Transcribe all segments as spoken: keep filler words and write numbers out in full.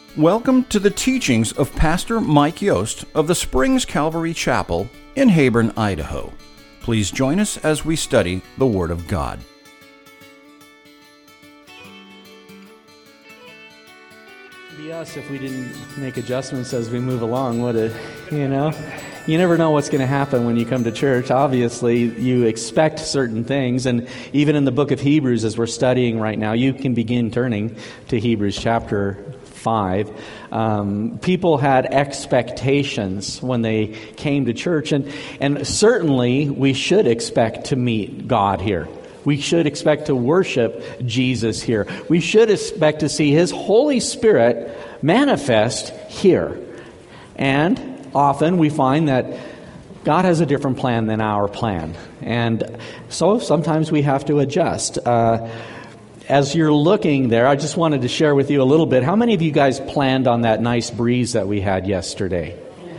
Welcome to the teachings of Pastor Mike Yost of the Springs Calvary Chapel in Heyburn, Idaho. Please join us as we study the Word of God. It'd be us if we didn't make adjustments as we move along, would it? You know? You never know what's going to happen when you come to church. Obviously, you expect certain things, and even in the book of Hebrews, as we're studying right now, you can begin turning to Hebrews chapter five. Um, people had expectations when they came to church, and, and certainly we should expect to meet God here. We should expect to worship Jesus here. We should expect to see His Holy Spirit manifest here. And often we find that God has a different plan than our plan. And so sometimes we have to adjust. Uh, as you're looking there, I just wanted to share with you a little bit. How many of you guys planned on that nice breeze that we had yesterday?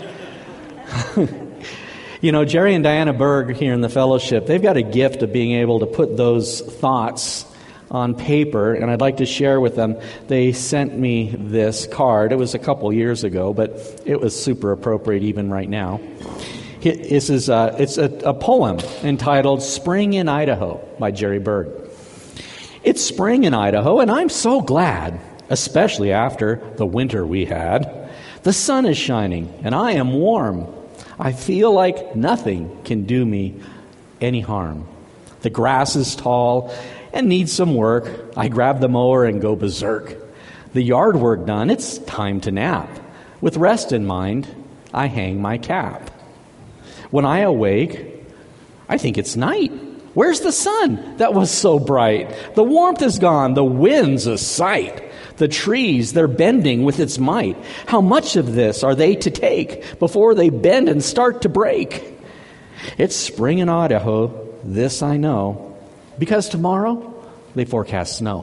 You know, Jerry and Diana Berg here in the fellowship, they've got a gift of being able to put those thoughts on paper, and I'd like to share with them. They sent me this card. It was a couple years ago, but it was super appropriate even right now. This is a, it's a, a poem entitled Spring in Idaho by Jerry Berg. It's spring in Idaho, and I'm so glad, especially after the winter we had. The sun is shining, and I am warm. I feel like nothing can do me any harm. The grass is tall and needs some work. I grab the mower and go berserk. The yard work done, it's time to nap. With rest in mind, I hang my cap. When I awake, I think it's night. Where's the sun that was so bright? The warmth is gone, the wind's a sight. The trees, they're bending with its might. How much of this are they to take before they bend and start to break? It's spring in Idaho, this I know, because tomorrow they forecast snow.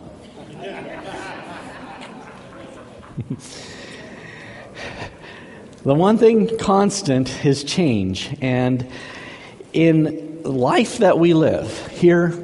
The one thing constant is change, and in life that we live here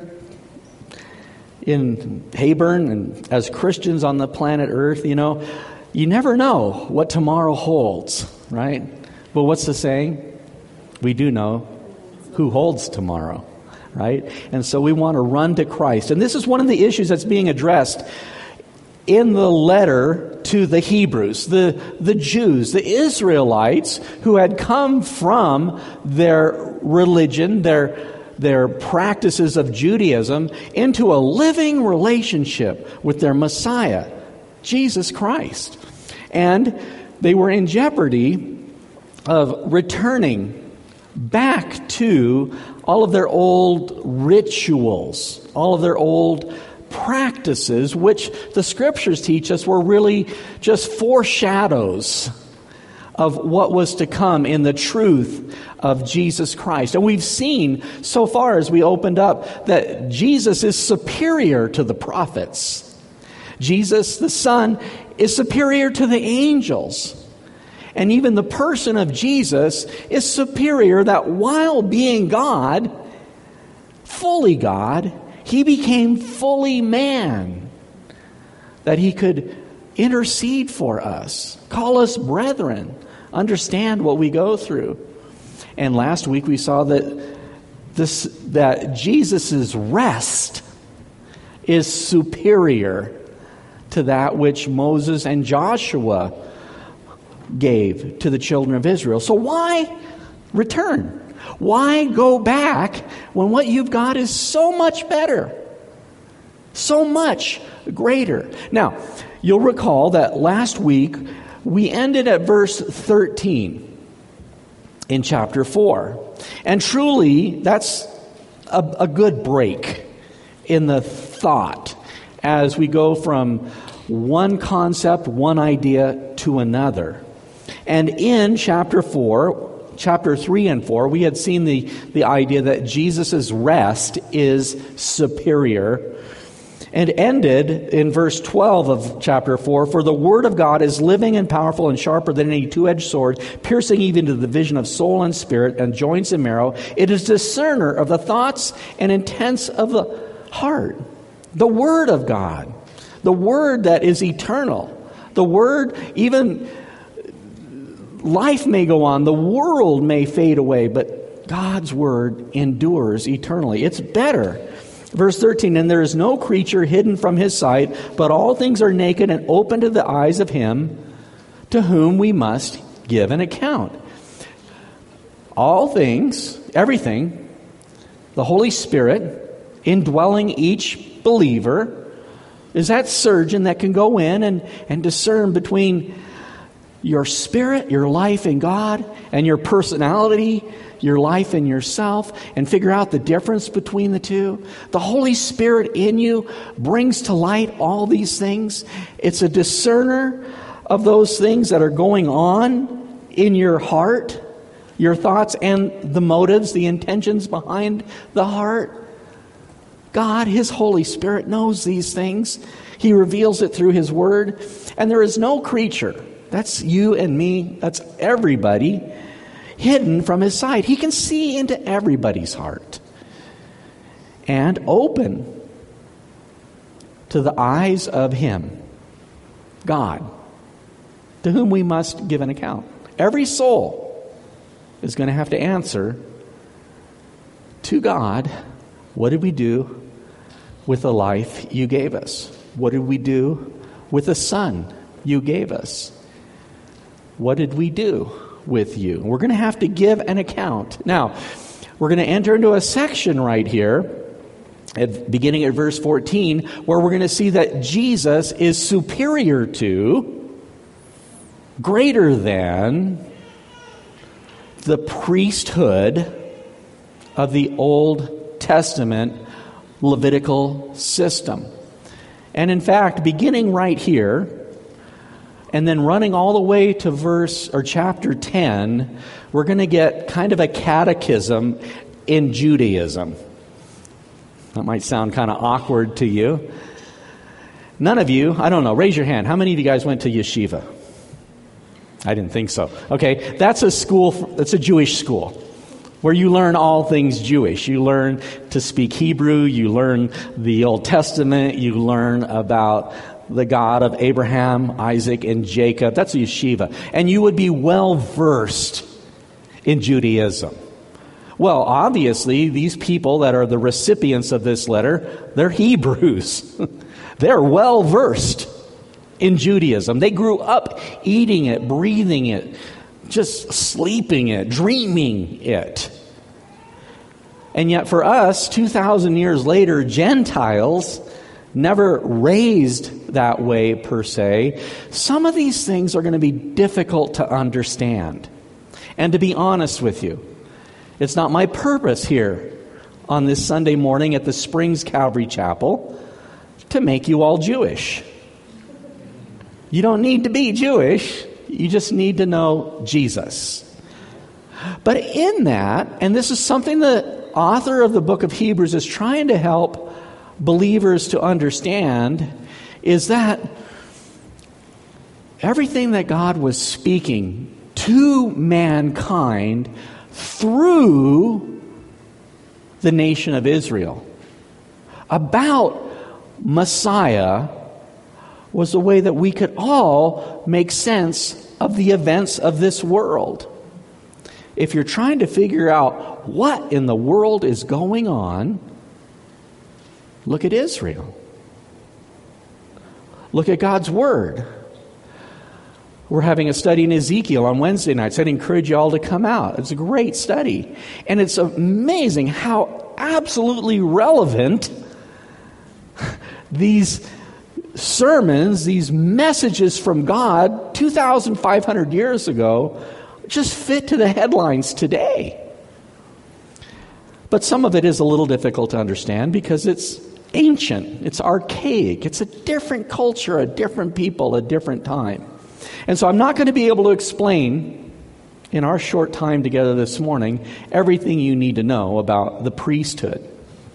in Heyburn and as Christians on the planet Earth, you know, you never know what tomorrow holds, right? But what's the saying? We do know who holds tomorrow, right? And so we want to run to Christ. And this is one of the issues that's being addressed in the letter to the Hebrews, the, the Jews, the Israelites who had come from their religion, their their practices of Judaism into a living relationship with their Messiah, Jesus Christ. And they were in jeopardy of returning back to all of their old rituals, all of their old practices, which the Scriptures teach us were really just foreshadows of what was to come in the truth of Jesus Christ. And we've seen so far as we opened up that Jesus is superior to the prophets. Jesus, the Son, is superior to the angels. And even the person of Jesus is superior, that while being God, fully God, He became fully man, that He could intercede for us, call us brethren, understand what we go through. And last week we saw that this that Jesus' rest is superior to that which Moses and Joshua gave to the children of Israel. So why return? Why go back when what you've got is so much better, so much greater? Now, you'll recall that last week we ended at verse thirteen in chapter four. And truly, that's a, a good break in the thought as we go from one concept, one idea to another. And in chapter four, chapter three and four, we had seen the, the idea that Jesus' rest is superior, and ended in verse twelve of chapter four, for the word of God is living and powerful and sharper than any two-edged sword, piercing even to the division of soul and spirit and joints and marrow. It is discerner of the thoughts and intents of the heart. The word of God, the word that is eternal, The Word, even life may go on, the world may fade away, but God's Word endures eternally. It's better. Verse thirteen, and there is no creature hidden from His sight, but all things are naked and open to the eyes of Him to whom we must give an account. All things, everything, the Holy Spirit indwelling each believer is that surgeon that can go in and, and discern between your spirit, your life in God, and your personality, your life in yourself, and figure out the difference between the two. The Holy Spirit in you brings to light all these things. It's a discerner of those things that are going on in your heart, your thoughts, and the motives, the intentions behind the heart. God, His Holy Spirit, knows these things. He reveals it through His Word. And there is no creature, that's you and me, that's everybody, hidden from His sight. He can see into everybody's heart and open to the eyes of Him, God, to whom we must give an account. Every soul is going to have to answer to God, what did we do with the life You gave us? What did we do with the Son You gave us? What did we do with You? We're going to have to give an account. Now, we're going to enter into a section right here, at, beginning at verse fourteen, where we're going to see that Jesus is superior to, greater than, the priesthood of the Old Testament Levitical system. And in fact, beginning right here, and then running all the way to verse or chapter ten, we're going to get kind of a catechism in Judaism. That might sound kind of awkward to you. None of you, I don't know, raise your hand. How many of you guys went to yeshiva? I didn't think so. Okay, that's a school, that's a Jewish school where you learn all things Jewish. You learn to speak Hebrew, you learn the Old Testament, you learn about the God of Abraham, Isaac, and Jacob. That's a yeshiva. And you would be well versed in Judaism. Well, obviously, these people that are the recipients of this letter, they're Hebrews. They're well versed in Judaism. They grew up eating it, breathing it, just sleeping it, dreaming it. And yet for us, two thousand years later, Gentiles, never raised that way per se, some of these things are going to be difficult to understand. And to be honest with you, it's not my purpose here on this Sunday morning at the Springs Calvary Chapel to make you all Jewish. You don't need to be Jewish. You just need to know Jesus. But in that, and this is something the author of the book of Hebrews is trying to help believers to understand, is that everything that God was speaking to mankind through the nation of Israel about Messiah was the way that we could all make sense of the events of this world. If you're trying to figure out what in the world is going on, look at Israel. Look at God's Word. We're having a study in Ezekiel on Wednesday nights. I'd encourage you all to come out. It's a great study. And it's amazing how absolutely relevant these sermons, these messages from God two thousand five hundred years ago just fit to the headlines today. But some of it is a little difficult to understand because it's ancient, it's archaic, it's a different culture, a different people, a different time. And so I'm not going to be able to explain in our short time together this morning everything you need to know about the priesthood.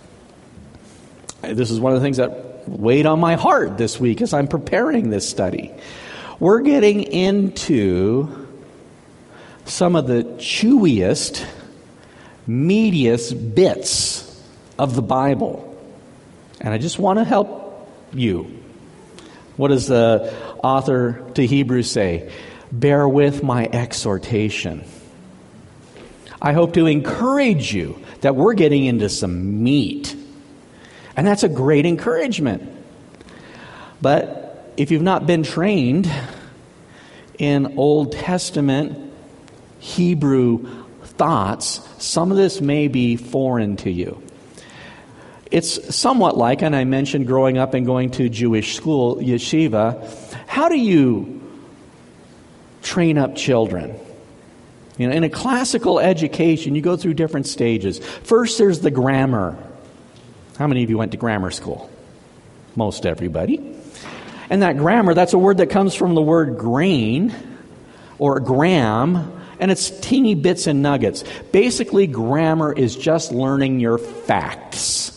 This is one of the things that weighed on my heart this week as I'm preparing this study. We're getting into some of the chewiest, meatiest bits of the Bible. And I just want to help you. What is the author to Hebrews say? Bear with my exhortation. I hope to encourage you that we're getting into some meat. And that's a great encouragement. But if you've not been trained in Old Testament Hebrew thoughts, some of this may be foreign to you. It's somewhat like, and I mentioned growing up and going to Jewish school, yeshiva. How do you train up children? You know, in a classical education, you go through different stages. First, there's the grammar. How many of you went to grammar school? Most everybody. And that grammar, that's a word that comes from the word grain or gram, and it's teeny bits and nuggets. Basically, grammar is just learning your facts.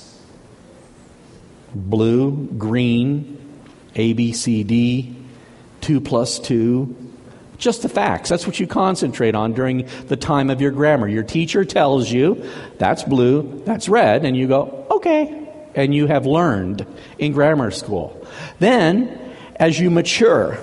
Blue, green, A, B, C, D, two plus two. Just the facts. That's what you concentrate on during the time of your grammar. Your teacher tells you, that's blue, that's red, and you go, okay. And you have learned in grammar school. Then, as you mature,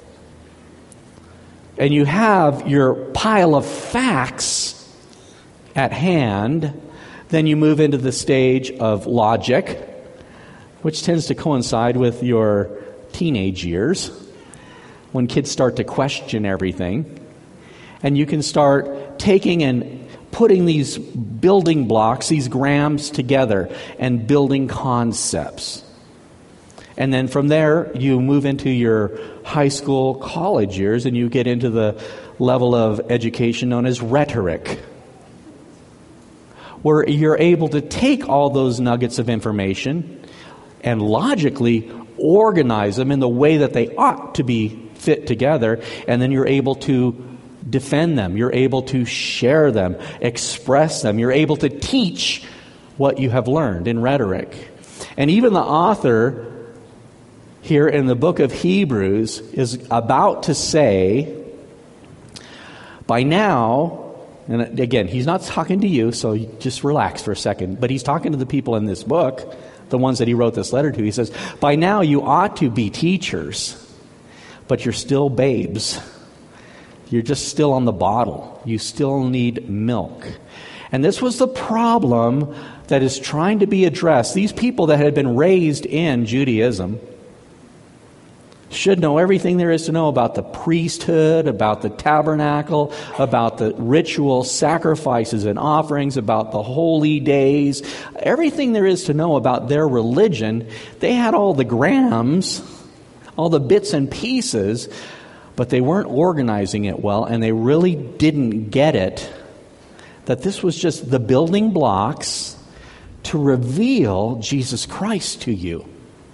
and you have your pile of facts at hand, then you move into the stage of logic, which tends to coincide with your teenage years, when kids start to question everything. And you can start taking and putting these building blocks, these grams together, and building concepts. And then from there, you move into your high school, college years, and you get into the level of education known as rhetoric, where you're able to take all those nuggets of information and logically organize them in the way that they ought to be fit together, and then you're able to defend them. You're able to share them, express them. You're able to teach what you have learned in rhetoric. And even the author here in the book of Hebrews is about to say, by now, and again, he's not talking to you, so just relax for a second, but he's talking to the people in this book, the ones that he wrote this letter to. He says, by now you ought to be teachers, but you're still babes. You're just still on the bottle. You still need milk. And this was the problem that is trying to be addressed. These people that had been raised in Judaism should know everything there is to know about the priesthood, about the tabernacle, about the ritual sacrifices and offerings, about the holy days, everything there is to know about their religion. They had all the grams, all the bits and pieces, but they weren't organizing it well, and they really didn't get it, that this was just the building blocks to reveal Jesus Christ to you.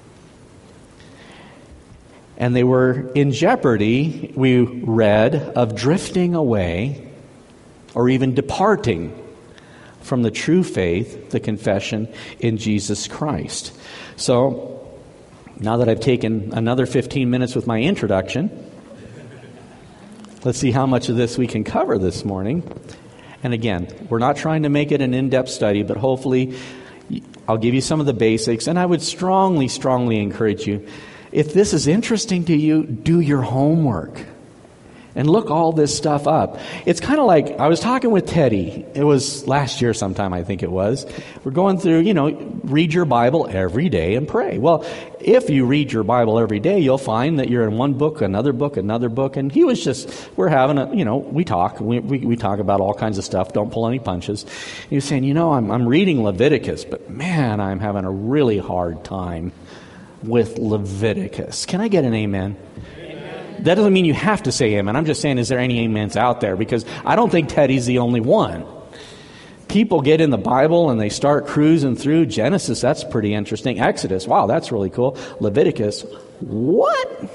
And they were in jeopardy, we read, of drifting away or even departing from the true faith, the confession in Jesus Christ. So, now that I've taken another fifteen minutes with my introduction, let's see how much of this we can cover this morning. And again, we're not trying to make it an in-depth study, but hopefully I'll give you some of the basics. And I would strongly, strongly encourage you, if this is interesting to you, do your homework and look all this stuff up. It's kind of like, I was talking with Teddy. It was last year sometime, I think it was. We're going through, you know, read your Bible every day and pray. Well, if you read your Bible every day, you'll find that you're in one book, another book, another book. And he was just, we're having a, you know, we talk. We, we, we talk about all kinds of stuff. Don't pull any punches. He was saying, you know, I'm, I'm reading Leviticus, but man, I'm having a really hard time with Leviticus. Can I get an amen? Amen? That doesn't mean you have to say amen. I'm just saying, is there any amens out there? Because I don't think Teddy's the only one. People get in the Bible and they start cruising through Genesis. That's pretty interesting. Exodus. Wow, that's really cool. Leviticus. What?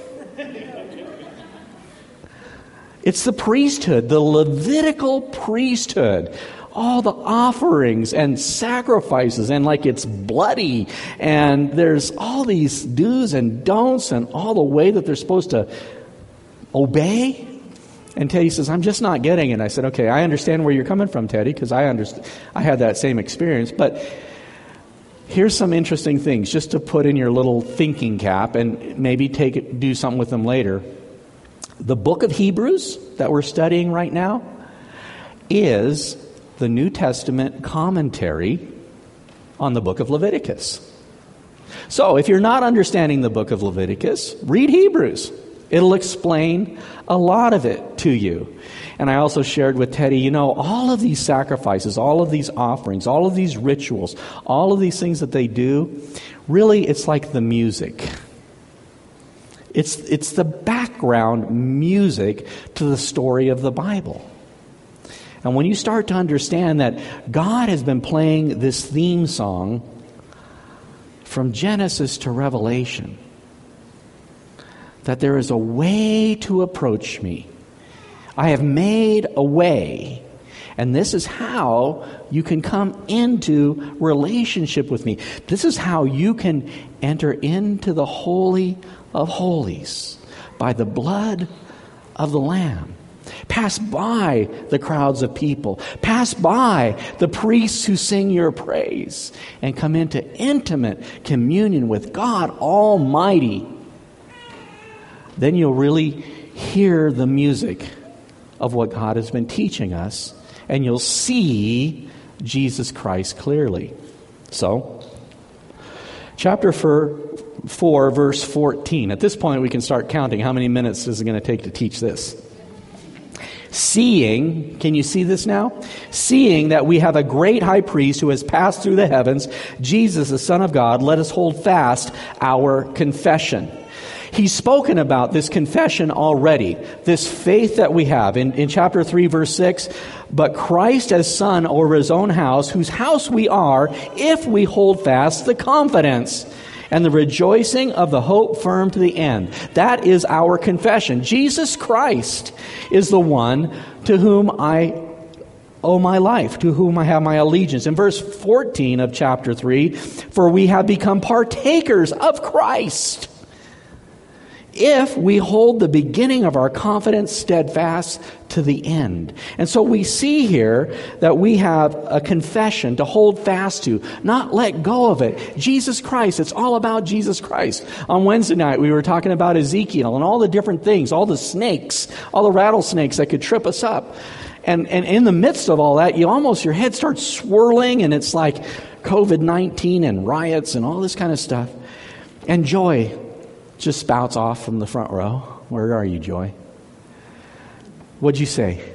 It's the priesthood, the Levitical priesthood. All the offerings and sacrifices, and like it's bloody, and there's all these do's and don'ts and all the way that they're supposed to obey. And Teddy says, I'm just not getting it. I said, okay, I understand where you're coming from, Teddy, because I understand. I had that same experience. But Here's some interesting things just to put in your little thinking cap and maybe take it, do something with them later. The book of Hebrews that we're studying right now is the New Testament commentary on the book of Leviticus. So if you're not understanding the book of Leviticus, read Hebrews. It'll explain a lot of it to you. And I also shared with Teddy, you know, all of these sacrifices, all of these offerings, all of these rituals, all of these things that they do, really it's like the music. It's, it's the background music to the story of the Bible. And when you start to understand that God has been playing this theme song from Genesis to Revelation, that there is a way to approach me. I have made a way, and this is how you can come into relationship with me. This is how you can enter into the Holy of Holies by the blood of the Lamb. Pass by the crowds of people. Pass by the priests who sing your praise and come into intimate communion with God Almighty. Then you'll really hear the music of what God has been teaching us, and you'll see Jesus Christ clearly. So, chapter four, verse fourteen. At this point, we can start counting. How many minutes is it going to take to teach this? Seeing, can you see this now? Seeing that we have a great high priest who has passed through the heavens, Jesus, the Son of God, let us hold fast our confession. He's spoken about this confession already, this faith that we have. In, in chapter three, verse six, but Christ as Son over His own house, whose house we are, if we hold fast the confidence and the rejoicing of the hope firm to the end. That is our confession. Jesus Christ is the one to whom I owe my life, to whom I have my allegiance. In verse fourteen of chapter three, for we have become partakers of Christ, if we hold the beginning of our confidence steadfast to the end. And so we see here that we have a confession to hold fast to, not let go of it. Jesus Christ, it's all about Jesus Christ. On Wednesday night, we were talking about Ezekiel and all the different things, all the snakes, all the rattlesnakes that could trip us up. And, and in the midst of all that, you almost, your head starts swirling, and it's like covid nineteen and riots and all this kind of stuff. And Joy just spouts off from the front row. Where are you, Joy? What'd you say?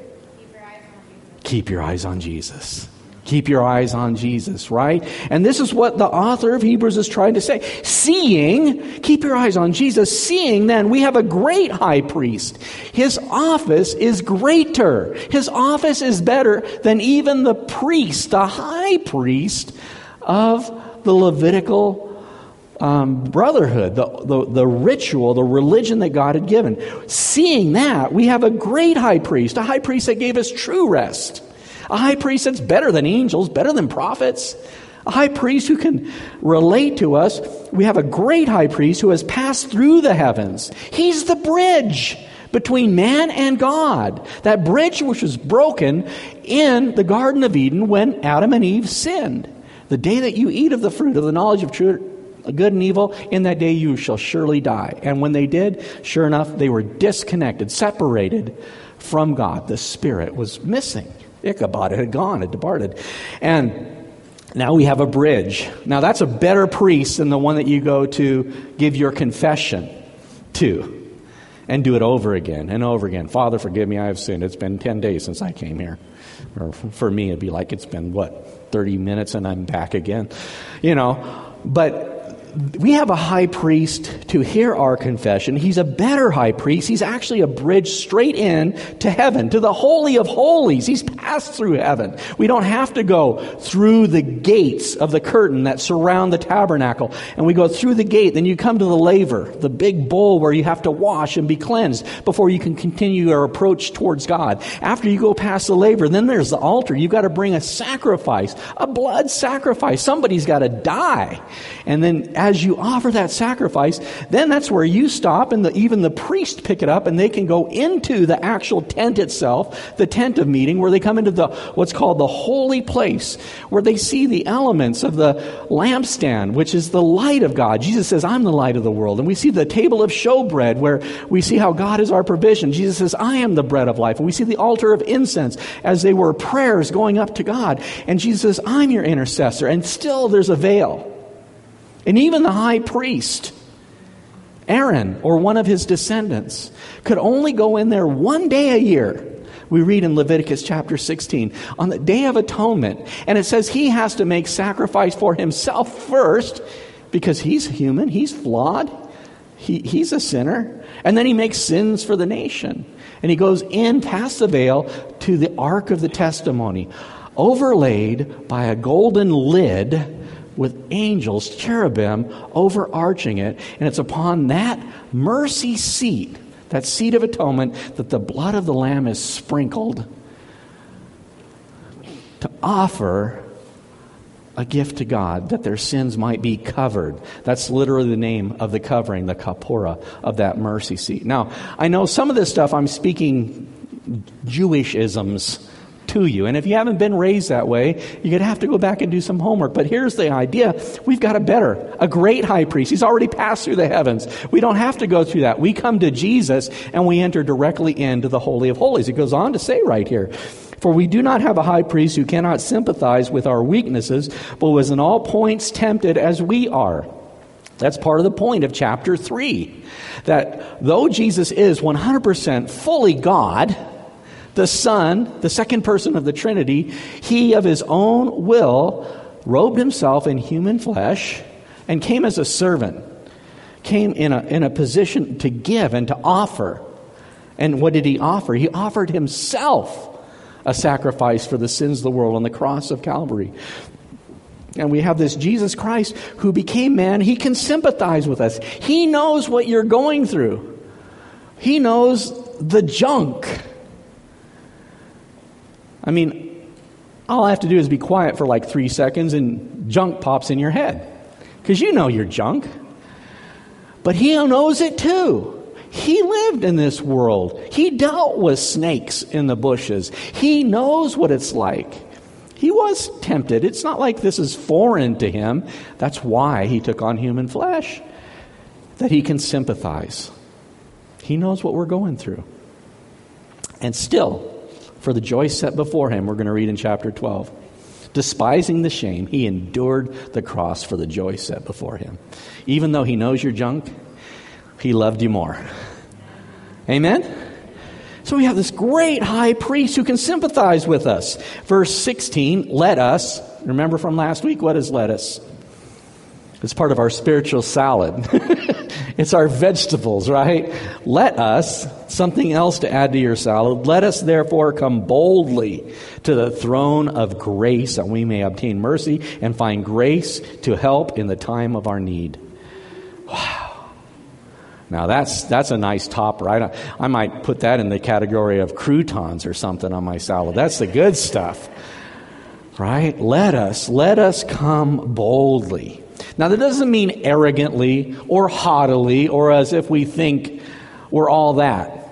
Keep your eyes on Jesus. Keep your eyes on Jesus, right? And this is what the author of Hebrews is trying to say. Seeing, keep your eyes on Jesus. Seeing, then, we have a great high priest. His office is greater. His office is better than even the priest, the high priest of the Levitical Um, brotherhood, the, the the ritual, the religion that God had given. Seeing that, we have a great high priest, a high priest that gave us true rest, a high priest that's better than angels, better than prophets, a high priest who can relate to us. We have a great high priest who has passed through the heavens. He's the bridge between man and God, that bridge which was broken in the Garden of Eden when Adam and Eve sinned. The day that you eat of the fruit of the knowledge of true good and evil, in that day you shall surely die. And when they did, sure enough, they were disconnected, separated from God. The Spirit was missing. Ichabod had gone, had departed. And now we have a bridge. Now that's a better priest than the one that you go to give your confession to. And do it over again and over again. Father, forgive me, I have sinned. It's been ten days since I came here. Or for me, it'd be like it's been, what, thirty minutes and I'm back again. You know, but we have a high priest to hear our confession. He's a better high priest. He's actually a bridge straight in to heaven, to the Holy of Holies. He's passed through heaven. We don't have to go through the gates of the curtain that surround the tabernacle. And we go through the gate, then you come to the laver, the big bowl where you have to wash and be cleansed before you can continue your approach towards God. After you go past the laver, then there's the altar. You've got to bring a sacrifice, a blood sacrifice. Somebody's got to die. And then as you offer that sacrifice, then that's where you stop, and the, even the priest pick it up, and they can go into the actual tent itself, the tent of meeting, where they come into the what's called the holy place, where they see the elements of the lampstand, which is the light of God. Jesus says, I'm the light of the world. And we see the table of showbread, where we see how God is our provision. Jesus says, I am the bread of life. And we see the altar of incense as they were prayers going up to God. And Jesus says, I'm your intercessor. And still there's a veil. And even the high priest, Aaron, or one of his descendants, could only go in there one day a year. We read in Leviticus chapter sixteen, on the Day of Atonement. And it says he has to make sacrifice for himself first, because he's human, he's flawed, he, he's a sinner. And then he makes sins for the nation. And he goes in past the veil to the Ark of the Testimony, overlaid by a golden lid with angels, cherubim, overarching it. And it's upon that mercy seat, that seat of atonement, that the blood of the Lamb is sprinkled to offer a gift to God, that their sins might be covered. That's literally the name of the covering, the kapora of that mercy seat. Now, I know some of this stuff I'm speaking Jewish-isms to you. And if you haven't been raised that way, you're going to have to go back and do some homework. But here's the idea. We've got a better, a great high priest. He's already passed through the heavens. We don't have to go through that. We come to Jesus and we enter directly into the Holy of Holies. It goes on to say right here, for we do not have a high priest who cannot sympathize with our weaknesses, but was in all points tempted as we are. That's part of the point of chapter three. That though Jesus is one hundred percent fully God, the Son, the second person of the Trinity, he of his own will robed himself in human flesh and came as a servant, came in a, in a position to give and to offer. And what did he offer? He offered himself a sacrifice for the sins of the world on the cross of Calvary. And we have this Jesus Christ who became man. He can sympathize with us. He knows what you're going through. He knows the junk. I mean, all I have to do is be quiet for like three seconds and junk pops in your head. Because you know you're junk. But he knows it too. He lived in this world. He dealt with snakes in the bushes. He knows what it's like. He was tempted. It's not like this is foreign to him. That's why he took on human flesh. That he can sympathize. He knows what we're going through. And still, for the joy set before him, we're going to read in chapter twelve. Despising the shame, he endured the cross for the joy set before him. Even though he knows you're junk, he loved you more. Amen? So we have this great high priest who can sympathize with us. Verse sixteen, let us, remember from last week, what is let us? It's part of our spiritual salad. It's our vegetables, right? Let us, something else to add to your salad, let us therefore come boldly to the throne of grace that we may obtain mercy and find grace to help in the time of our need. Wow. Now that's that's a nice top, right? I, I might put that in the category of croutons or something on my salad. That's the good stuff, right? Let us, let us come boldly. Now, that doesn't mean arrogantly or haughtily or as if we think we're all that.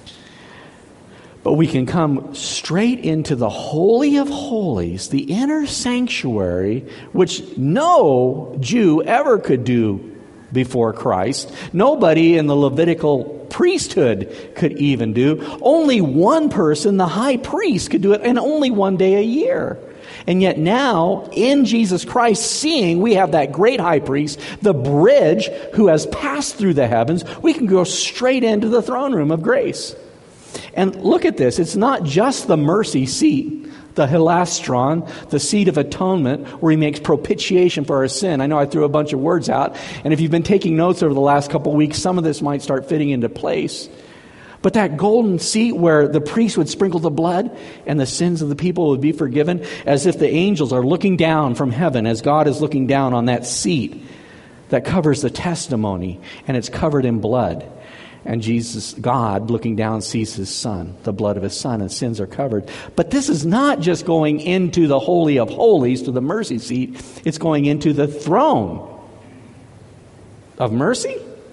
But we can come straight into the Holy of Holies, the inner sanctuary, which no Jew ever could do before Christ. Nobody in the Levitical priesthood could even do. Only one person, the high priest, could do it, and only one day a year. And yet now, in Jesus Christ, seeing we have that great high priest, the bridge who has passed through the heavens, we can go straight into the throne room of grace. And look at this. It's not just the mercy seat, the hilastron, the seat of atonement, where he makes propitiation for our sin. I know I threw a bunch of words out. And if you've been taking notes over the last couple of weeks, some of this might start fitting into place. But that golden seat where the priest would sprinkle the blood and the sins of the people would be forgiven, as if the angels are looking down from heaven, as God is looking down on that seat that covers the testimony, and it's covered in blood. And Jesus, God, looking down, sees his son, the blood of his son, and sins are covered. But this is not just going into the Holy of Holies, to the mercy seat. It's going into the throne. of mercy?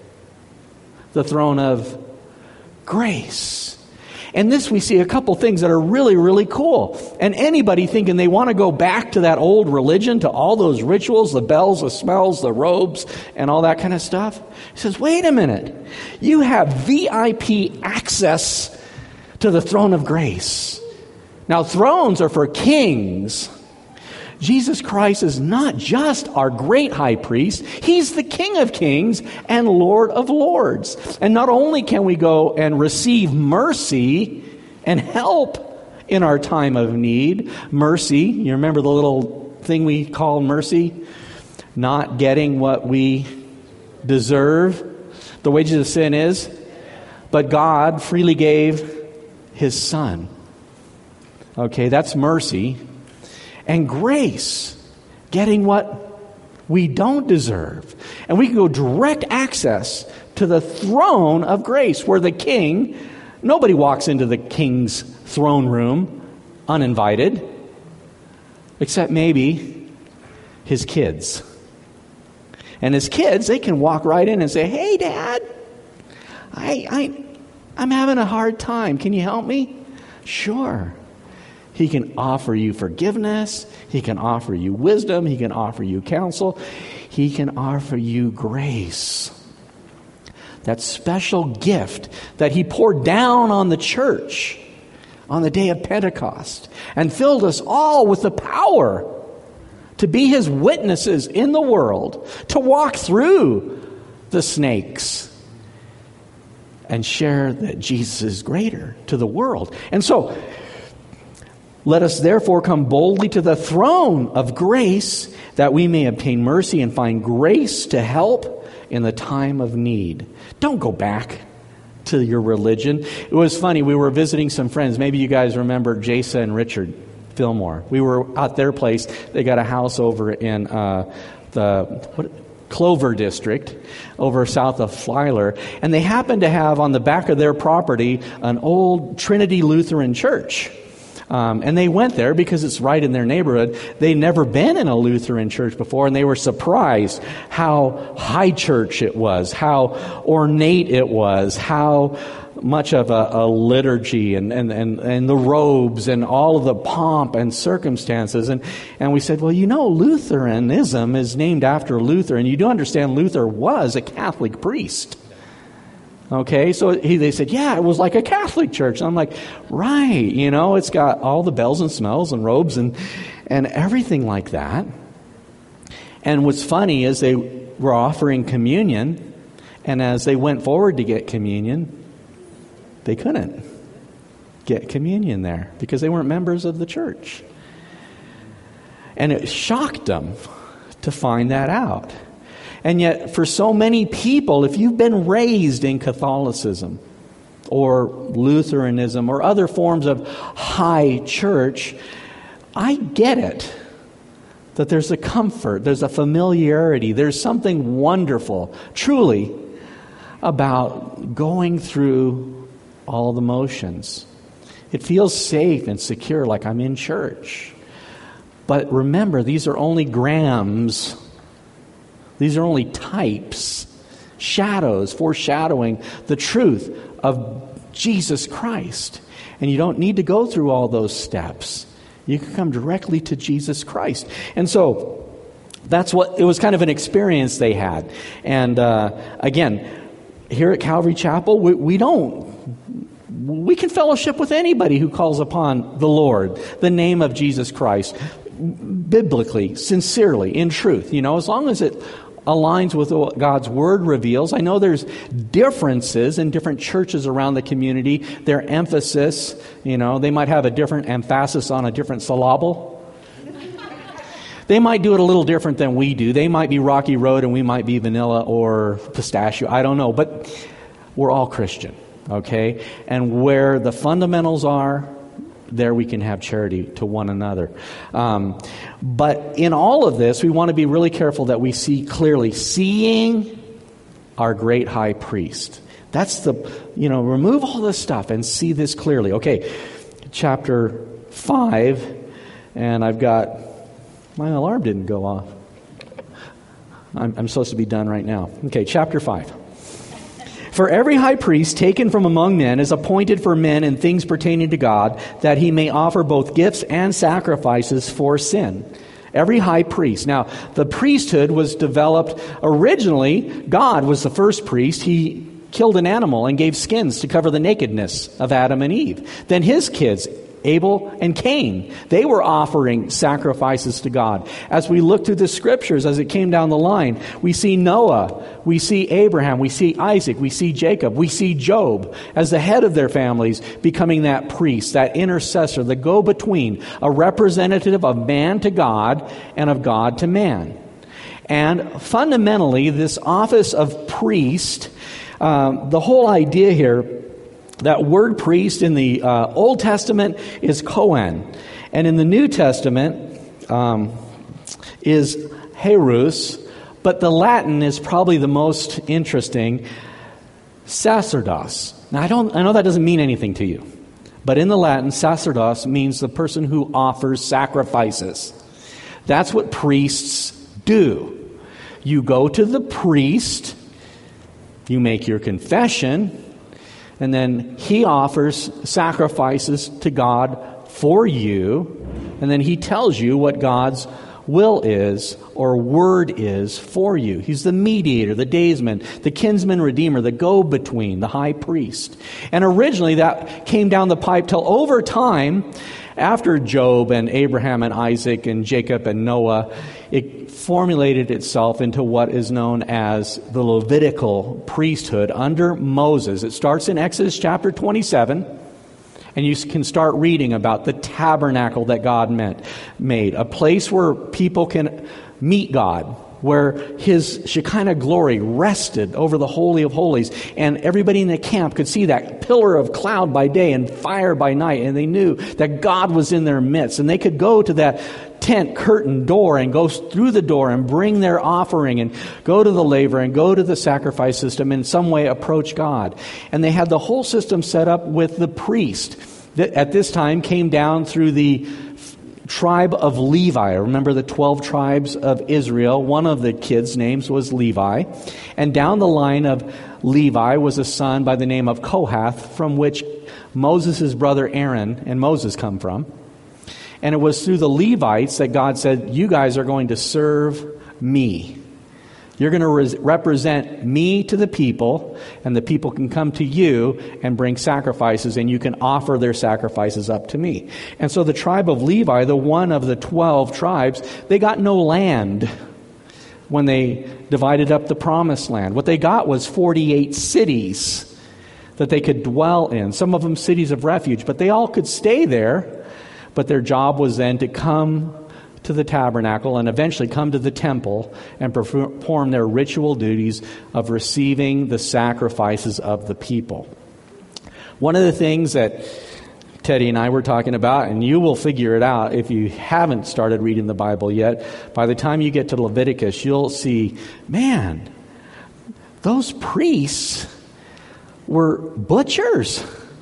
The throne of grace. And this, we see a couple things that are really, really cool. And anybody thinking they want to go back to that old religion, to all those rituals, the bells, the smells, the robes, and all that kind of stuff, he says, wait a minute. You have V I P access to the throne of grace. Now, thrones are for kings. Jesus Christ is not just our great high priest. He's the King of kings and Lord of lords. And not only can we go and receive mercy and help in our time of need, mercy, you remember the little thing we call mercy? Not getting what we deserve. The wages of sin is, but God freely gave His Son. Okay, that's mercy. And grace, getting what we don't deserve. And we can go direct access to the throne of grace, where the king, nobody walks into the king's throne room uninvited, except maybe his kids. And his kids, they can walk right in and say, hey, Dad, I, I, I'm having a hard time. Can you help me? Sure. He can offer you forgiveness. He can offer you wisdom. He can offer you counsel. He can offer you grace. That special gift that He poured down on the church on the day of Pentecost and filled us all with the power to be His witnesses in the world, to walk through the snakes and share that Jesus is greater to the world. And so, let us therefore come boldly to the throne of grace, that we may obtain mercy and find grace to help in the time of need. Don't go back to your religion. It was funny, we were visiting some friends. Maybe you guys remember Jasa and Richard Fillmore. We were at their place. They got a house over in uh, the what, Clover District, over south of Flyler. And they happened to have on the back of their property an old Trinity Lutheran church. Um, and they went there because it's right in their neighborhood. They'd never been in a Lutheran church before, and they were surprised how high church it was, how ornate it was, how much of a, a liturgy and, and, and, and the robes and all of the pomp and circumstances. And, and we said, well, you know, Lutheranism is named after Luther, and you do understand Luther was a Catholic priest. Okay, so he, they said, yeah, it was like a Catholic church. And I'm like, right, you know, it's got all the bells and smells and robes and, and everything like that. And what's funny is they were offering communion, and as they went forward to get communion, they couldn't get communion there because they weren't members of the church. And it shocked them to find that out. And yet, for so many people, if you've been raised in Catholicism or Lutheranism or other forms of high church, I get it. That there's a comfort, there's a familiarity, there's something wonderful, truly, about going through all the motions. It feels safe and secure, like I'm in church. But remember, these are only grams. These are only types, shadows, foreshadowing the truth of Jesus Christ. And you don't need to go through all those steps. You can come directly to Jesus Christ. And so that's what, it was kind of an experience they had. And uh, again, here at Calvary Chapel, we, we don't, we can fellowship with anybody who calls upon the Lord, the name of Jesus Christ, biblically, sincerely, in truth. You know, as long as it aligns with what God's Word reveals. I know there's differences in different churches around the community. Their emphasis, you know, they might have a different emphasis on a different syllable. They might do it a little different than we do. They might be Rocky Road and we might be vanilla or pistachio. I don't know. But we're all Christian, okay? And where the fundamentals are, there we can have charity to one another. Um, but in all of this, we want to be really careful that we see clearly, seeing our great high priest. That's the, you know, remove all this stuff and see this clearly. Okay, chapter five, and I've got, my alarm didn't go off. I'm, I'm supposed to be done right now. Okay, chapter five. For every high priest taken from among men is appointed for men in things pertaining to God, that he may offer both gifts and sacrifices for sin. Every high priest. Now, the priesthood was developed originally. God was the first priest. He killed an animal and gave skins to cover the nakedness of Adam and Eve. Then his kids, Abel and Cain, they were offering sacrifices to God. As we look through the scriptures, as it came down the line, we see Noah, we see Abraham, we see Isaac, we see Jacob, we see Job as the head of their families becoming that priest, that intercessor, the go-between, a representative of man to God and of God to man. And fundamentally, this office of priest, um, the whole idea here, that word priest in the uh, Old Testament is Kohen, and in the New Testament um, is Herus, but the Latin is probably the most interesting, sacerdos. Now, I don't, I know that doesn't mean anything to you, but in the Latin, sacerdos means the person who offers sacrifices. That's what priests do. You go to the priest, you make your confession, and then he offers sacrifices to God for you. And then he tells you what God's will is or word is for you. He's the mediator, the daysman, the kinsman redeemer, the go-between, the high priest. And originally that came down the pipe till over time, after Job and Abraham and Isaac and Jacob and Noah, it formulated itself into what is known as the Levitical priesthood under Moses. It starts in Exodus chapter twenty-seven, and you can start reading about the tabernacle that God meant, made, a place where people can meet God, where his Shekinah glory rested over the Holy of Holies, and everybody in the camp could see that pillar of cloud by day and fire by night, and they knew that God was in their midst, and they could go to that tent curtain door and go through the door and bring their offering and go to the laver and go to the sacrifice system, in some way approach God. And they had the whole system set up with the priest that at this time came down through the tribe of Levi. Remember the twelve tribes of Israel. One of the kids' names was Levi. And down the line of Levi was a son by the name of Kohath, from which Moses' brother Aaron and Moses come from. And it was through the Levites that God said, you guys are going to serve me. You're going to res- represent me to the people, and the people can come to you and bring sacrifices, and you can offer their sacrifices up to me. And so the tribe of Levi, the one of the twelve tribes, they got no land when they divided up the promised land. What they got was forty-eight cities that they could dwell in, some of them cities of refuge, but they all could stay there. But their job was then to come to the tabernacle and eventually come to the temple and perform their ritual duties of receiving the sacrifices of the people. One of the things that Teddy and I were talking about, and you will figure it out if you haven't started reading the Bible yet, by the time you get to Leviticus, you'll see, man, those priests were butchers.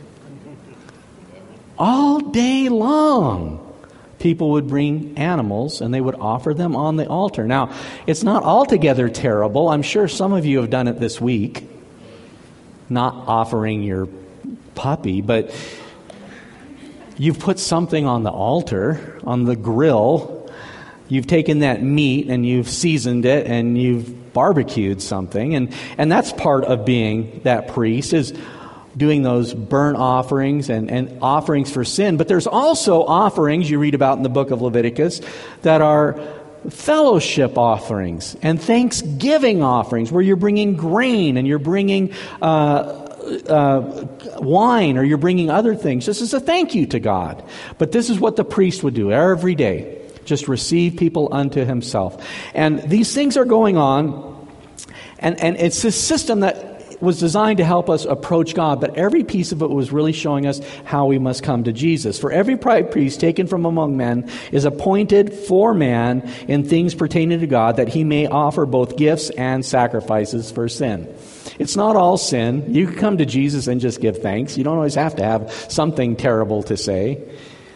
All day long, people would bring animals and they would offer them on the altar. Now, it's not altogether terrible. I'm sure some of you have done it this week, not offering your puppy, but you've put something on the altar, on the grill. You've taken that meat and you've seasoned it and you've barbecued something. And, and that's part of being that priest, is doing those burnt offerings and, and offerings for sin. But there's also offerings you read about in the book of Leviticus that are fellowship offerings and thanksgiving offerings, where you're bringing grain and you're bringing uh, uh, wine, or you're bringing other things just as a thank you to God. But this is what the priest would do every day, just receive people unto himself. And these things are going on, and, and it's this system that was designed to help us approach God, but every piece of it was really showing us how we must come to Jesus. For every priest taken from among men is appointed for man in things pertaining to God, that he may offer both gifts and sacrifices for sin. It's not all sin. You can come to Jesus and just give thanks. You don't always have to have something terrible to say.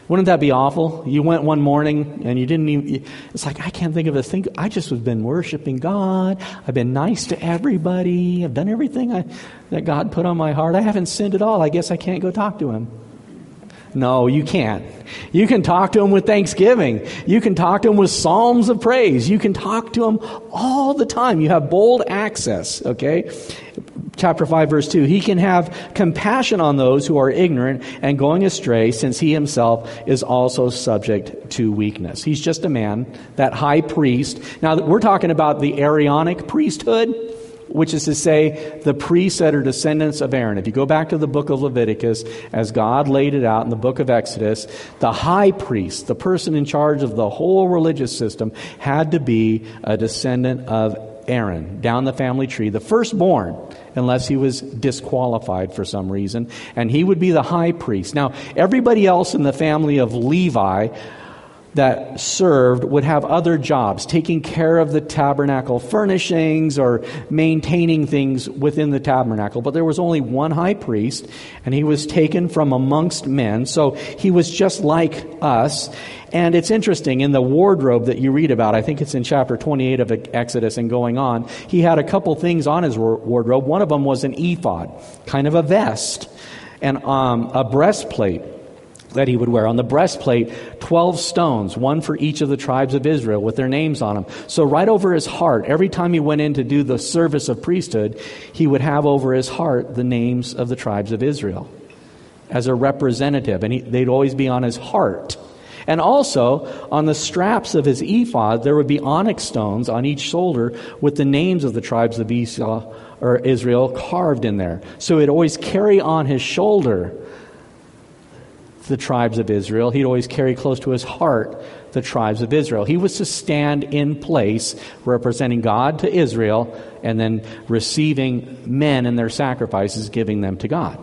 Wouldn't that be awful? You went one morning and you didn't even, it's like, I can't think of a thing. I just have been worshiping God. I've been nice to everybody. I've done everything I, that God put on my heart. I haven't sinned at all. I guess I can't go talk to Him. No, you can't. You can talk to Him with thanksgiving. You can talk to Him with psalms of praise. You can talk to Him all the time. You have bold access, okay? Chapter five, verse two, He can have compassion on those who are ignorant and going astray, since He Himself is also subject to weakness. He's just a man, that high priest. Now, we're talking about the Aaronic priesthood, which is to say, the priests that are descendants of Aaron. If you go back to the book of Leviticus, as God laid it out in the book of Exodus, the high priest, the person in charge of the whole religious system, had to be a descendant of Aaron, down the family tree, the firstborn, unless he was disqualified for some reason, and he would be the high priest. Now, everybody else in the family of Levi that served would have other jobs, taking care of the tabernacle furnishings or maintaining things within the tabernacle. But there was only one high priest, and he was taken from amongst men. So he was just like us. And it's interesting, in the wardrobe that you read about, I think it's in chapter twenty-eight of Exodus and going on, he had a couple things on his wardrobe. One of them was an ephod, kind of a vest, and um, a breastplate that he would wear. On the breastplate, twelve stones, one for each of the tribes of Israel with their names on them. So right over his heart, every time he went in to do the service of priesthood, he would have over his heart the names of the tribes of Israel as a representative, and he, they'd always be on his heart. And also, on the straps of his ephod, there would be onyx stones on each shoulder with the names of the tribes of Esau, or Israel carved in there. So he'd always carry on his shoulder the tribes of Israel. He'd always carry close to his heart the tribes of Israel. He was to stand in place representing God to Israel and then receiving men and their sacrifices, giving them to God.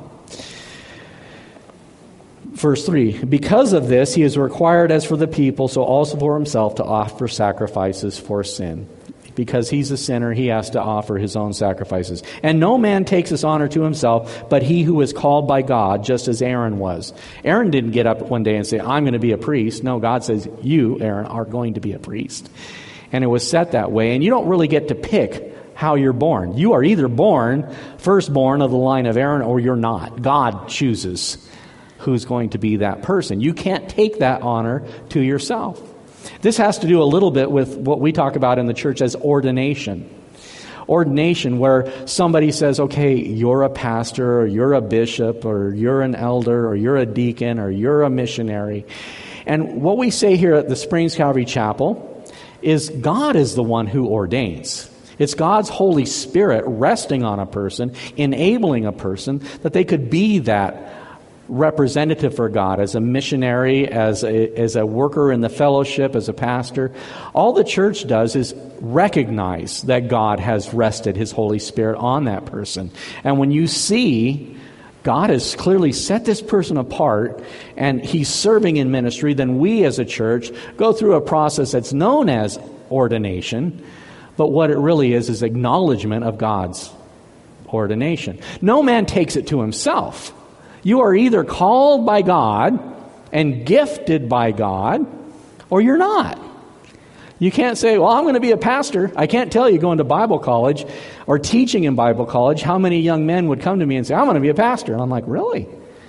Verse three, because of this, he is required as for the people, so also for himself, to offer sacrifices for sin. Because he's a sinner, he has to offer his own sacrifices. And no man takes this honor to himself, but he who is called by God, just as Aaron was. Aaron didn't get up one day and say, I'm going to be a priest. No, God says, you, Aaron, are going to be a priest. And it was set that way. And you don't really get to pick how you're born. You are either born firstborn of the line of Aaron, or you're not. God chooses who's going to be that person. You can't take that honor to yourself. This has to do a little bit with what we talk about in the church as ordination. Ordination, where somebody says, okay, you're a pastor, or you're a bishop, or you're an elder, or you're a deacon, or you're a missionary. And what we say here at the Springs Calvary Chapel is God is the one who ordains. It's God's Holy Spirit resting on a person, enabling a person that they could be that representative for God, as a missionary, as a, as a worker in the fellowship, as a pastor. All the church does is recognize that God has rested His Holy Spirit on that person. And when you see God has clearly set this person apart and He's serving in ministry, then we as a church go through a process that's known as ordination, but what it really is is acknowledgement of God's ordination. No man takes it to himself. You are either called by God and gifted by God, or you're not. You can't say, well, I'm going to be a pastor. I can't tell you going to Bible college or teaching in Bible college how many young men would come to me and say, I'm going to be a pastor. And I'm like, really?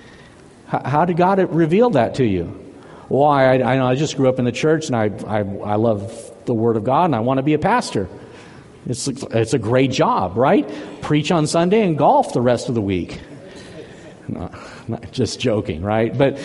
H- how did God reveal that to you? Well, I, I, I just grew up in the church, and I, I, I love the Word of God, and I want to be a pastor. It's, it's a great job, right? Preach on Sunday and golf the rest of the week. No, not just joking, right? But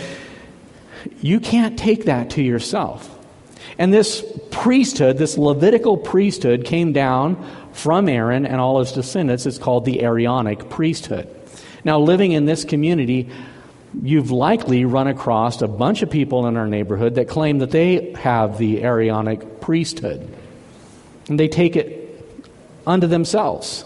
you can't take that to yourself. And this priesthood, this Levitical priesthood, came down from Aaron and all his descendants. It's called the Aaronic priesthood. Now, living in this community, you've likely run across a bunch of people in our neighborhood that claim that they have the Aaronic priesthood. And they take it unto themselves.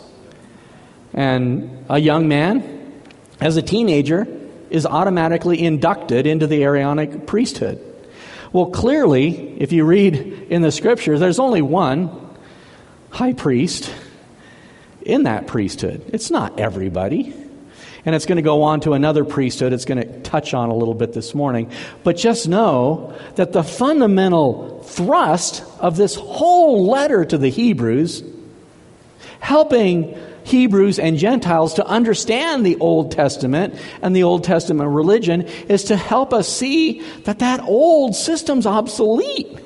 And a young man, as a teenager, is automatically inducted into the Aaronic priesthood. Well, clearly, if you read in the Scriptures, there's only one high priest in that priesthood. It's not everybody. And it's going to go on to another priesthood it's going to touch on a little bit this morning. But just know that the fundamental thrust of this whole letter to the Hebrews, helping Hebrews and Gentiles to understand the Old Testament and the Old Testament religion, is to help us see that that old system's obsolete.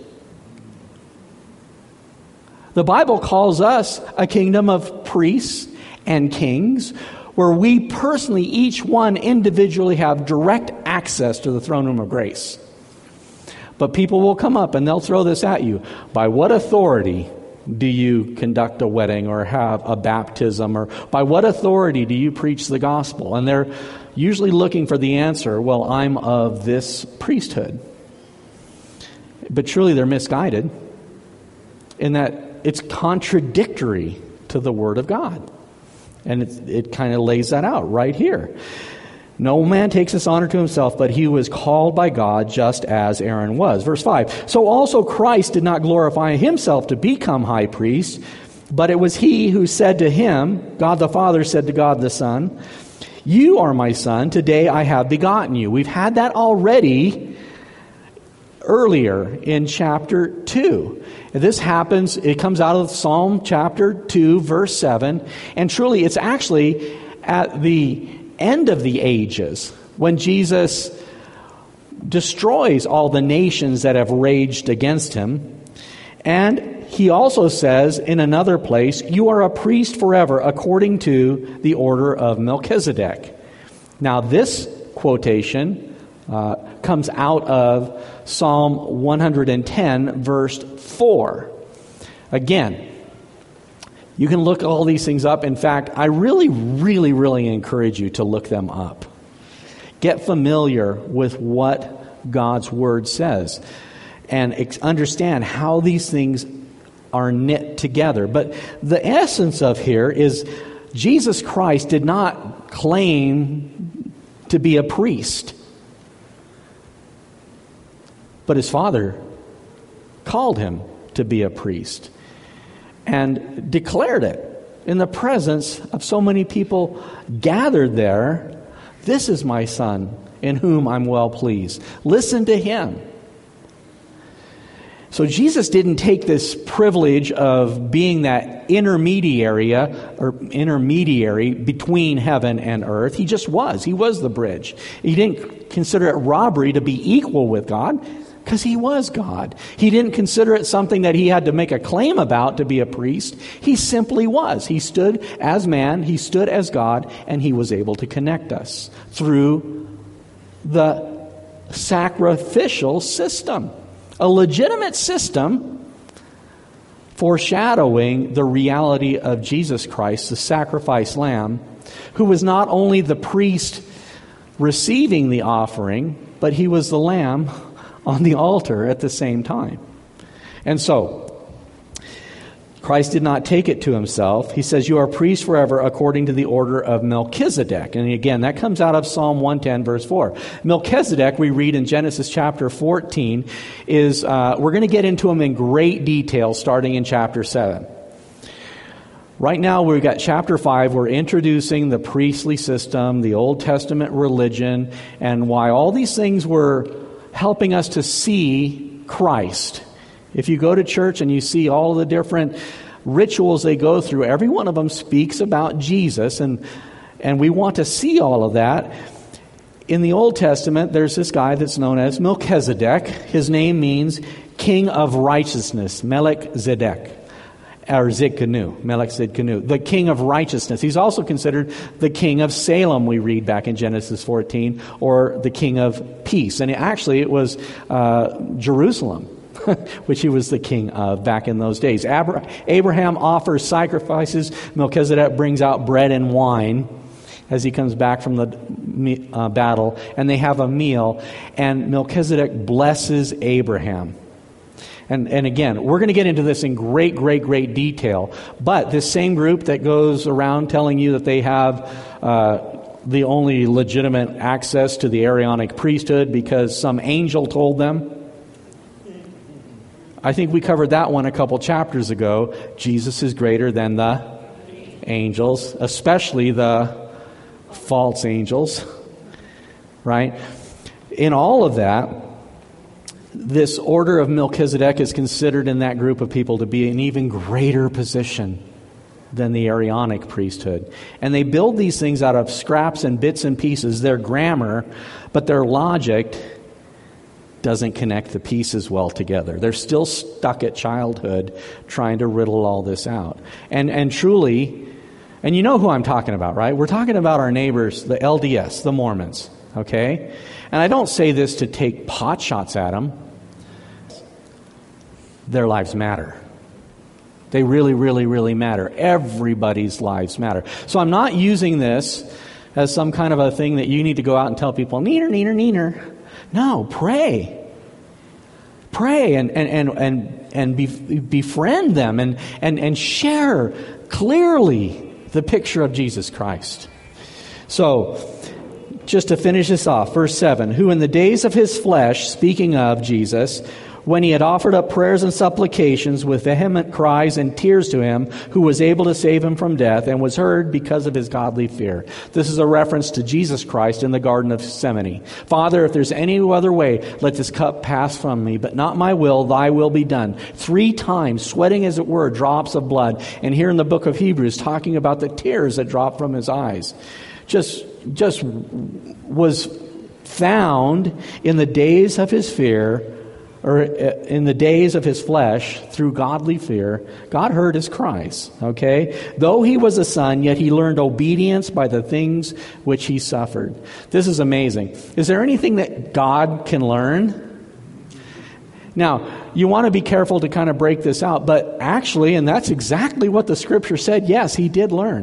The Bible calls us a kingdom of priests and kings, where we personally, each one individually, have direct access to the throne room of grace. But people will come up and they'll throw this at you. By what authority do you conduct a wedding or have a baptism? Or by what authority do you preach the gospel? And they're usually looking for the answer, well, I'm of this priesthood. But truly they're misguided in that it's contradictory to the Word of God. And it, it kind of lays that out right here. No man takes this honor to himself, but he was called by God just as Aaron was. Verse five, so also Christ did not glorify himself to become high priest, but it was he who said to him, God the Father said to God the Son, you are my son, today I have begotten you. We've had that already earlier in chapter two. This happens, it comes out of Psalm chapter two, verse seven, and truly it's actually at the end of the ages when Jesus destroys all the nations that have raged against him. And he also says in another place, you are a priest forever according to the order of Melchizedek. Now this quotation uh, comes out of Psalm one hundred ten, verse four. Again, you can look all these things up. In fact, I really, really, really encourage you to look them up. Get familiar with what God's Word says and ex- understand how these things are knit together. But the essence of here is Jesus Christ did not claim to be a priest, but his Father called him to be a priest and declared it in the presence of so many people gathered there. This is my Son in whom I'm well pleased. Listen to him. So Jesus didn't take this privilege of being that intermediary or intermediary between heaven and earth. He just was. He was the bridge. He didn't consider it robbery to be equal with God because he was God. He didn't consider it something that he had to make a claim about to be a priest. He simply was. He stood as man, he stood as God, and he was able to connect us through the sacrificial system. A legitimate system foreshadowing the reality of Jesus Christ, the sacrifice lamb, who was not only the priest receiving the offering, but he was the lamb on the altar at the same time. And so, Christ did not take it to himself. He says, you are priests forever according to the order of Melchizedek. And again, that comes out of Psalm one ten, verse four. Melchizedek, we read in Genesis chapter fourteen, is, uh, we're going to get into him in great detail starting in chapter seven. Right now, we've got chapter five. We're introducing the priestly system, the Old Testament religion, and why all these things were helping us to see Christ. If you go to church and you see all the different rituals they go through, every one of them speaks about Jesus, and and we want to see all of that. In the Old Testament, there's this guy that's known as Melchizedek. His name means King of Righteousness, Melech-Zedek, or Zidkenu, Melech-Zidkenu, the King of Righteousness. He's also considered the King of Salem, we read back in Genesis fourteen, or the King of Peace. And actually, it was uh, Jerusalem, which he was the king of back in those days. Abraham offers sacrifices. Melchizedek brings out bread and wine as he comes back from the uh, battle, and they have a meal, and Melchizedek blesses Abraham. And, and again, we're going to get into this in great, great, great detail, but this same group that goes around telling you that they have uh, the only legitimate access to the Aaronic priesthood because some angel told them, I think we covered that one a couple chapters ago. Jesus is greater than the angels, especially the false angels, right? In all of that, this order of Melchizedek is considered in that group of people to be an even greater position than the Aaronic priesthood. And they build these things out of scraps and bits and pieces. Their grammar, but their logic doesn't connect the pieces well together. They're still stuck at childhood trying to riddle all this out. And and truly, and you know who I'm talking about, right? We're talking about our neighbors, the L D S, the Mormons, okay? And I don't say this to take pot shots at them. Their lives matter. They really, really, really matter. Everybody's lives matter. So I'm not using this as some kind of a thing that you need to go out and tell people, neener, neener, neener. No, pray. Pray and and and and, and be, befriend them and, and, and share clearly the picture of Jesus Christ. So, just to finish this off, verse seven, who in the days of his flesh, speaking of Jesus, when he had offered up prayers and supplications with vehement cries and tears to him, who was able to save him from death, and was heard because of his godly fear. This is a reference to Jesus Christ in the Garden of Gethsemane. Father, if there's any other way, let this cup pass from me, but not my will, thy will be done. Three times, sweating as it were, drops of blood. And here in the book of Hebrews, talking about the tears that dropped from his eyes. Just, just was found in the days of his fear, or in the days of his flesh, through godly fear. God heard his cries, okay? Though he was a son, yet he learned obedience by the things which he suffered. This is amazing. Is there anything that God can learn? Now, you want to be careful to kind of break this out, but actually, and that's exactly what the scripture said, yes, he did learn.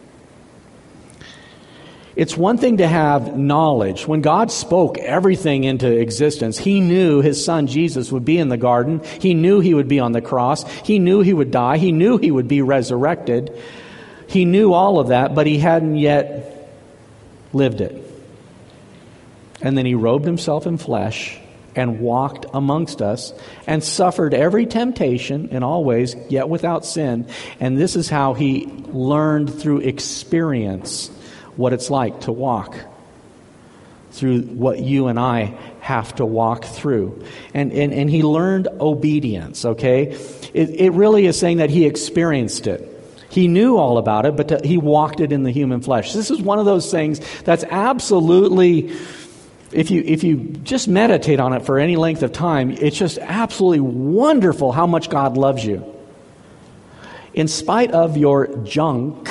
It's one thing to have knowledge. When God spoke everything into existence, he knew his son Jesus would be in the garden. He knew he would be on the cross. He knew he would die. He knew he would be resurrected. He knew all of that, but he hadn't yet lived it. And then he robed himself in flesh and walked amongst us and suffered every temptation in all ways, yet without sin. And this is how he learned through experience what it's like to walk through what you and I have to walk through. And and, and he learned obedience, okay? It, it really is saying that he experienced it. He knew all about it, but to, he walked it in the human flesh. This is one of those things that's absolutely, if you if you just meditate on it for any length of time, it's just absolutely wonderful how much God loves you. In spite of your junk,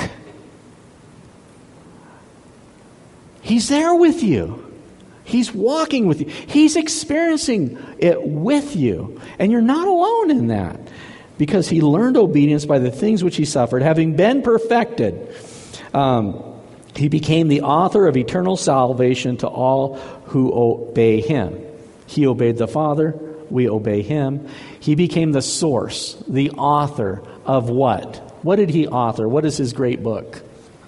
he's there with you. He's walking with you. He's experiencing it with you. And you're not alone in that. Because he learned obedience by the things which he suffered. Having been perfected, um, he became the author of eternal salvation to all who obey him. He obeyed the Father. We obey him. He became the source, the author of what? What did he author? What is his great book?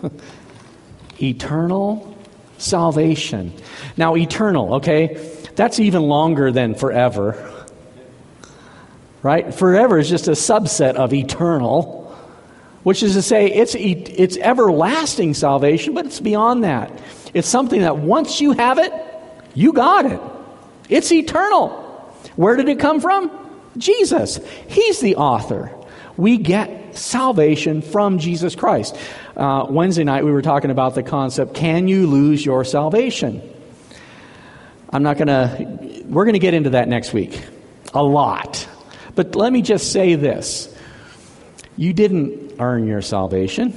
Eternal salvation. Now, eternal, okay, that's even longer than forever. Right? Forever is just a subset of eternal, which is to say it's it's everlasting salvation, but it's beyond that. It's something that once you have it, you got it. It's eternal. Where did it come from? Jesus. He's the author. We get salvation from Jesus Christ. Uh, Wednesday night we were talking about the concept, can you lose your salvation? I'm not going to, we're going to get into that next week. A lot. But let me just say this. You didn't earn your salvation.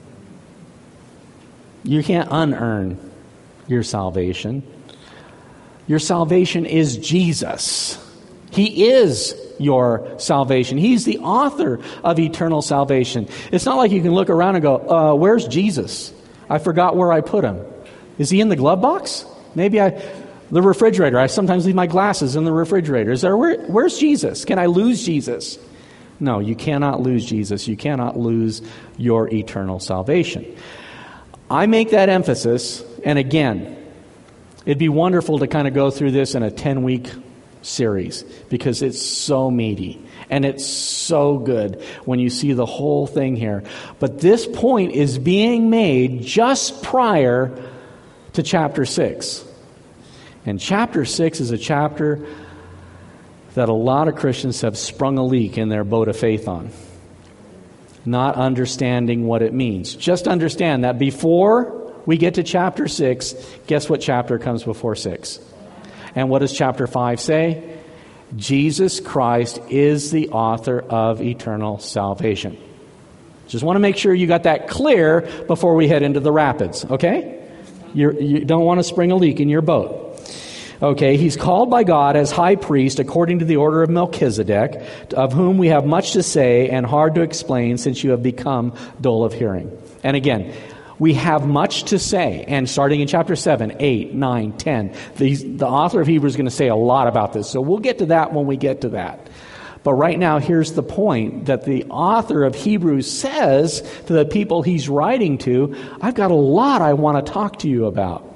You can't unearn your salvation. Your salvation is Jesus. He is your salvation. He's the author of eternal salvation. It's not like you can look around and go, uh, where's Jesus? I forgot where I put him. Is he in the glove box? Maybe I... The refrigerator. I sometimes leave my glasses in the refrigerator. Is there, where, where's Jesus? Can I lose Jesus? No, you cannot lose Jesus. You cannot lose your eternal salvation. I make that emphasis, and again, it'd be wonderful to kind of go through this in a ten-week series because it's so meaty. And it's so good when you see the whole thing here. But this point is being made just prior to chapter six. And chapter six is a chapter that a lot of Christians have sprung a leak in their boat of faith on. Not understanding what it means. Just understand that before we get to chapter six, guess what chapter comes before six? And what does chapter five say? Jesus Christ is the author of eternal salvation. Just want to make sure you got that clear before we head into the rapids, okay? You're, you don't want to spring a leak in your boat. Okay, he's called by God as high priest according to the order of Melchizedek, of whom we have much to say and hard to explain since you have become dull of hearing. And again, we have much to say. And starting in chapter seven, eight, nine, ten, the, the author of Hebrews is going to say a lot about this. So we'll get to that when we get to that. But right now, here's the point that the author of Hebrews says to the people he's writing to, I've got a lot I want to talk to you about.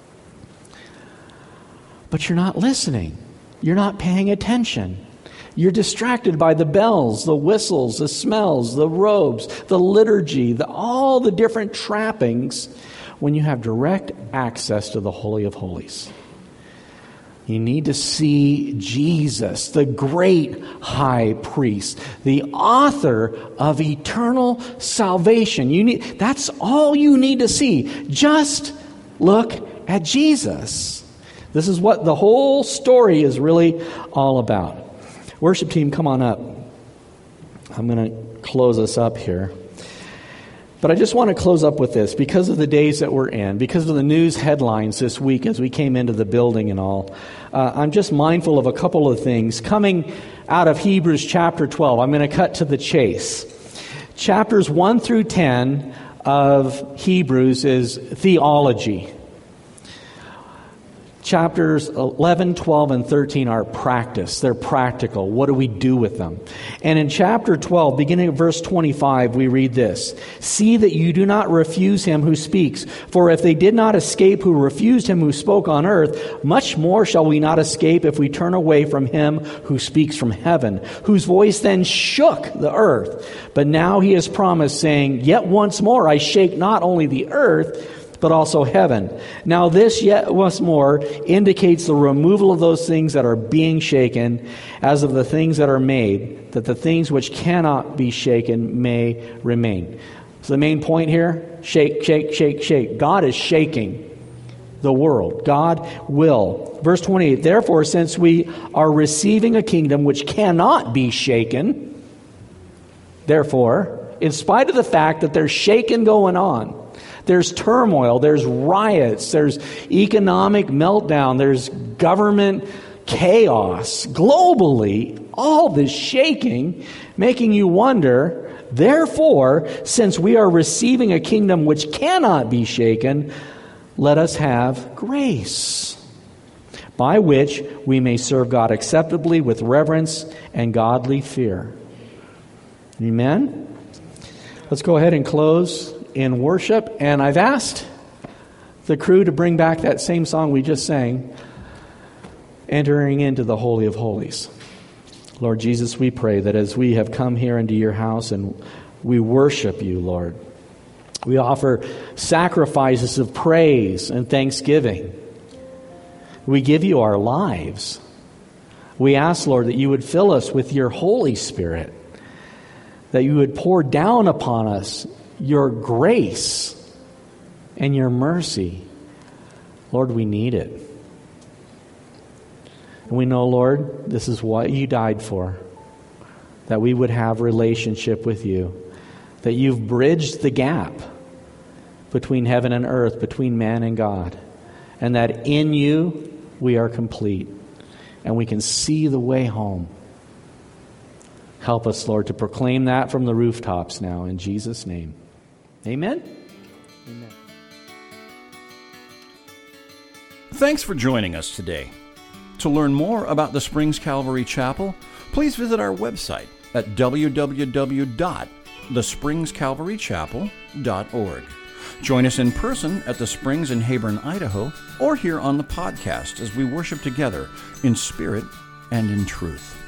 But you're not listening. You're not paying attention. You're distracted by the bells, the whistles, the smells, the robes, the liturgy, the, all the different trappings when you have direct access to the Holy of Holies. You need to see Jesus, the great high priest, the author of eternal salvation. You need, that's all you need to see. Just look at Jesus. This is what the whole story is really all about. Worship team, come on up. I'm going to close us up here. But I just want to close up with this. Because of the days that we're in, because of the news headlines this week as we came into the building and all, uh, I'm just mindful of a couple of things. Coming out of Hebrews chapter twelve, I'm going to cut to the chase. Chapters one through ten of Hebrews is theology. Chapters eleven, twelve, and thirteen are practice. They're practical. What do we do with them? And in chapter twelve, beginning at verse twenty-five, we read this. See that you do not refuse him who speaks. For if they did not escape who refused him who spoke on earth, much more shall we not escape if we turn away from him who speaks from heaven, whose voice then shook the earth. But now he has promised, saying, Yet once more I shake not only the earth, but also heaven. Now this yet once more indicates the removal of those things that are being shaken, as of the things that are made, that the things which cannot be shaken may remain. So the main point here, shake, shake, shake, shake. God is shaking the world. God will. Verse twenty-eight, therefore, since we are receiving a kingdom which cannot be shaken, therefore, in spite of the fact that there's shaking going on, there's turmoil, there's riots, there's economic meltdown, there's government chaos globally, all this shaking, making you wonder, therefore, since we are receiving a kingdom which cannot be shaken, let us have grace, by which we may serve God acceptably with reverence and godly fear. Amen? Let's go ahead and close in worship, and I've asked the crew to bring back that same song we just sang, Entering into the Holy of Holies. Lord Jesus, we pray that as we have come here into your house and we worship you, Lord, we offer sacrifices of praise and thanksgiving. We give you our lives. We ask, Lord, that you would fill us with your Holy Spirit, that you would pour down upon us your grace and your mercy. Lord, we need it. And we know, Lord, this is what you died for, that we would have relationship with you, that you've bridged the gap between heaven and earth, between man and God, and that in you we are complete and we can see the way home. Help us, Lord, to proclaim that from the rooftops now, in Jesus' name. Amen? Amen. Thanks for joining us today. To learn more about the Springs Calvary Chapel, please visit our website at w w w dot the springs calvary chapel dot org. Join us in person at the Springs in Heyburn, Idaho, or here on the podcast as we worship together in spirit and in truth.